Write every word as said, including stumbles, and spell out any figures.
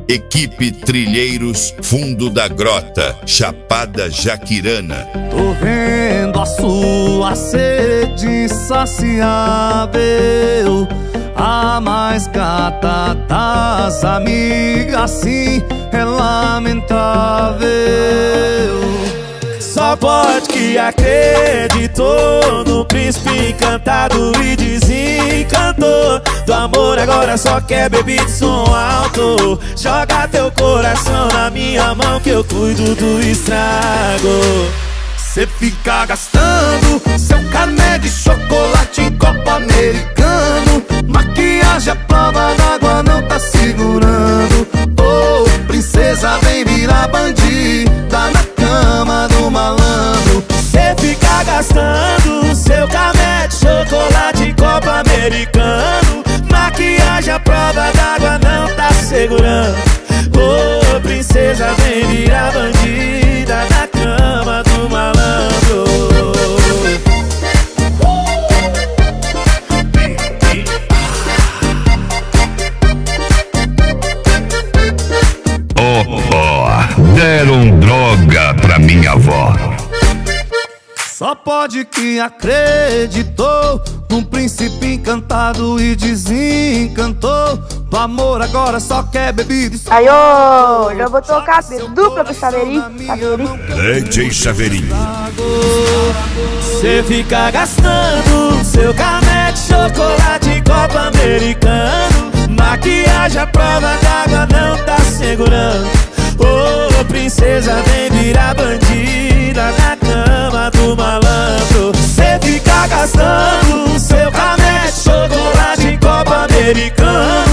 Equipe Trilheiros Fundo da Grota, Chapada Jaquirana. Tô vendo a sua sede insaciável, a mais gata das amigas, sim, é lamentável. Só pode que acreditou no príncipe encantado e desencantou do amor, agora só quer beber de som alto. Joga teu coração na minha mão que eu cuido do estrago. Cê fica gastando seu carné de chocolate em copo americano, maquiagem à prova d'água não tá segurando. Ô, oh, princesa, vem virar bandida na cama do malandro. Cê fica gastando seu carné de chocolate em copo americano, maquiagem à prova d'água não tá segurando. Ô, oh, princesa, vem virar bandida na cama do malandro. Deram droga pra minha avó. Só pode que acreditou num príncipe encantado e desencantou do amor, agora só quer bebida. Aí, ô, já vou tocar dupla pro Chaveirinho. Chaveirinho. D J Chaveirinho. Cê fica gastando seu carné de chocolate em copo americano, maquiagem à prova d'água não tá segurando. Ô, oh, princesa, vem virar bandida na cama do malandro. Cê fica gastando seu carné de chocolate em copo americano,